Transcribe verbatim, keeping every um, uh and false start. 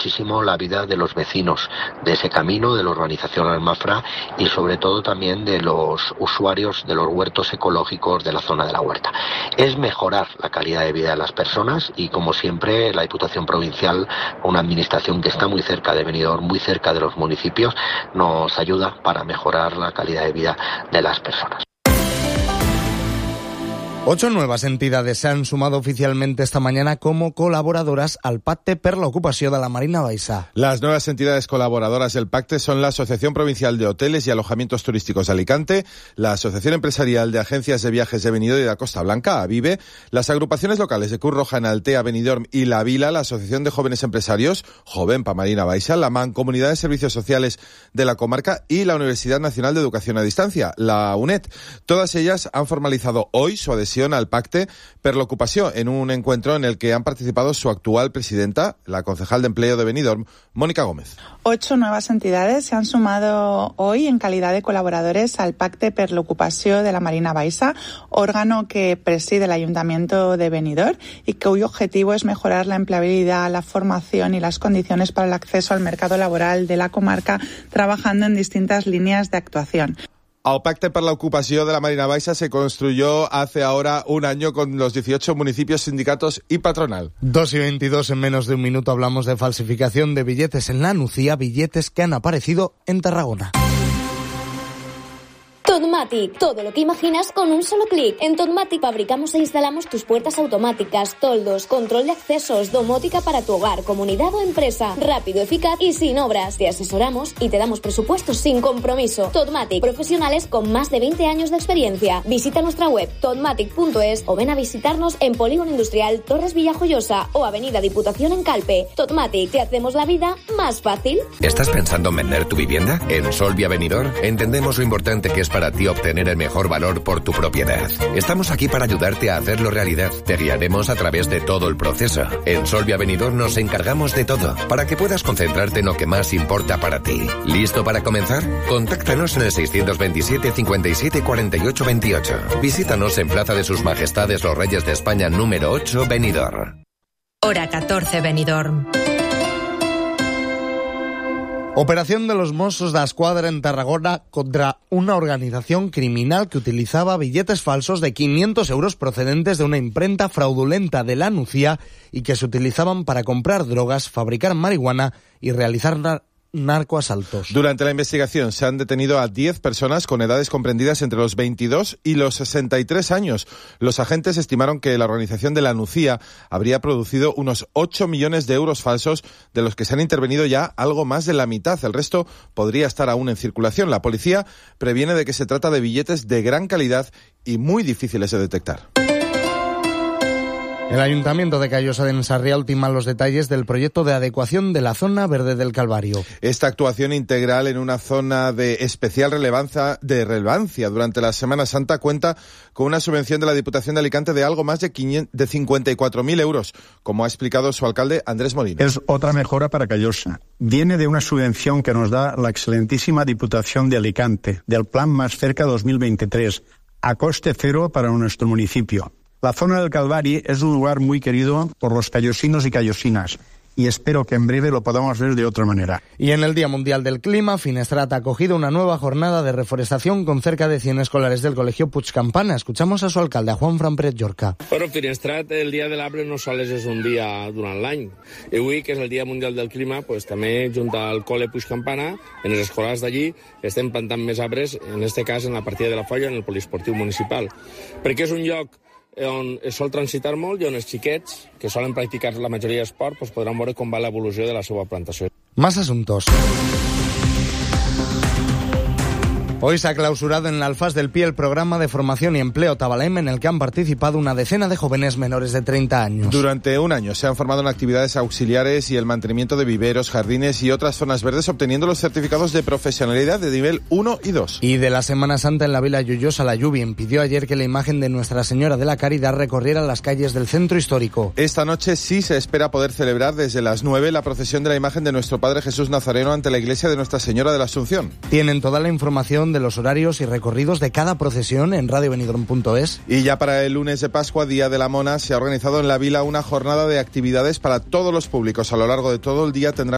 muchísimo la vida de los vecinos de ese camino, de la urbanización Almafra y sobre todo también de los usuarios de los huertos ecológicos de la zona de la Huerta. Es mejorar la calidad de vida de las personas y, como siempre, la Diputación Provincial, una administración que está muy cerca de Benidorm, muy cerca de los municipios, nos ayuda para mejorar la calidad de vida de las personas. Ocho nuevas entidades se han sumado oficialmente esta mañana como colaboradoras al Pacte per la Ocupació de la Marina Baixa. Las nuevas entidades colaboradoras del Pacte son la Asociación Provincial de Hoteles y Alojamientos Turísticos de Alicante, la Asociación Empresarial de Agencias de Viajes de Benidorm y de la Costa Blanca, AVIVE, las agrupaciones locales de Cruz Roja en Altea, Benidorm y La Vila, la Asociación de Jóvenes Empresarios, Jovenpa Marina Baixa, la Mancomunidad de Servicios Sociales de la comarca y la Universidad Nacional de Educación a Distancia, la UNED. Todas ellas han formalizado hoy su adhesión al Pacte per l'Ocupació en un encuentro en el que han participado su actual presidenta, la concejal de Empleo de Benidorm, Mónica Gómez. Ocho nuevas entidades se han sumado hoy en calidad de colaboradores al Pacte per l'Ocupació de la Marina Baixa, órgano que preside el Ayuntamiento de Benidorm y cuyo objetivo es mejorar la empleabilidad, la formación y las condiciones para el acceso al mercado laboral de la comarca, trabajando en distintas líneas de actuación. El Pacte per la Ocupació de la Marina Baixa se construyó hace ahora un año con los dieciocho municipios, sindicatos y patronal. Dos y veintidós, en menos de un minuto hablamos de falsificación de billetes en la Nucía, billetes que han aparecido en Tarragona. Totmatic, todo lo que imaginas con un solo clic. En Totmatic fabricamos e instalamos tus puertas automáticas, toldos, control de accesos, domótica para tu hogar, comunidad o empresa. Rápido, eficaz y sin obras. Te asesoramos y te damos presupuestos sin compromiso. Totmatic, profesionales con más de veinte años de experiencia. Visita nuestra web totmatic punto es o ven a visitarnos en Polígono Industrial Torres Villajoyosa o Avenida Diputación en Calpe. Totmatic, te hacemos la vida más fácil. ¿Estás pensando en vender tu vivienda? En Solvia Benidorm entendemos lo importante que es para ti obtener el mejor valor por tu propiedad. Estamos aquí para ayudarte a hacerlo realidad. Te guiaremos a través de todo el proceso. En Solvia Benidorm nos encargamos de todo para que puedas concentrarte en lo que más importa para ti. ¿Listo para comenzar? Contáctanos en el seiscientos veintisiete cincuenta y siete cuarenta y ocho veintiocho. Visítanos en Plaza de Sus Majestades los Reyes de España número ocho, Benidorm. Hora catorce, Benidorm. Operación de los Mossos d'Esquadra en Tarragona contra una organización criminal que utilizaba billetes falsos de quinientos euros procedentes de una imprenta fraudulenta de la Nucía y que se utilizaban para comprar drogas, fabricar marihuana y realizar nar- narcoasaltos. Durante la investigación se han detenido a diez personas con edades comprendidas entre los veintidós y los sesenta y tres años. Los agentes estimaron que la organización de la Nucía habría producido unos ocho millones de euros falsos, de los que se han intervenido ya algo más de la mitad. El resto podría estar aún en circulación. La policía previene de que se trata de billetes de gran calidad y muy difíciles de detectar. El Ayuntamiento de Callosa de en Sarriá ultima los detalles del proyecto de adecuación de la zona verde del Calvario. Esta actuación integral en una zona de especial relevancia, de relevancia durante la Semana Santa cuenta con una subvención de la Diputación de Alicante de algo más de, de cincuenta y cuatro mil euros, como ha explicado su alcalde Andrés Molina. Es otra mejora para Callosa. Viene de una subvención que nos da la excelentísima Diputación de Alicante, del Plan Más Cerca dos mil veintitrés, a coste cero para nuestro municipio. La zona del Calvari es un lugar muy querido por los callosinos y callosinas y espero que en breve lo podamos ver de otra manera. Y en el Día Mundial del Clima, Finestrat ha acogido una nueva jornada de reforestación con cerca de cien escolares del Colegio Puigcampana. Escuchamos a su alcalde, a Juan Fran Pérez Llorca. Bueno, Finestrat, el Dia de l'Arbre no sols és un dia durant l'any. I avui, que és el Dia Mundial del Clima, pues, també junt al Cole Puigcampana, en els escolars d'allí, estem plantant més arbres, en este cas en la partida de la Folla, en el poliesportiu municipal. Perquè és un lloc on es sol transitar molt i on els xiquets, que solen practicar la majoria d'esport, pues podran veure com va l'evolució de la seva plantació. Más asuntos. Hoy se ha clausurado en la Alfaz del Pi el programa de formación y empleo Tabalem, en el que han participado una decena de jóvenes menores de treinta años. Durante un año se han formado en actividades auxiliares y el mantenimiento de viveros, jardines y otras zonas verdes, obteniendo los certificados de profesionalidad de nivel uno y dos. Y de la Semana Santa en la Vila Lloyosa, la lluvia impidió ayer que la imagen de Nuestra Señora de la Caridad recorriera las calles del centro histórico. Esta noche sí se espera poder celebrar desde las nueve la procesión de la imagen de nuestro Padre Jesús Nazareno ante la iglesia de Nuestra Señora de la Asunción. Tienen toda la información de los horarios y recorridos de cada procesión en radio benidorm punto es. Y ya para el lunes de Pascua, Día de la Mona, se ha organizado en la Vila una jornada de actividades para todos los públicos. A lo largo de todo el día tendrán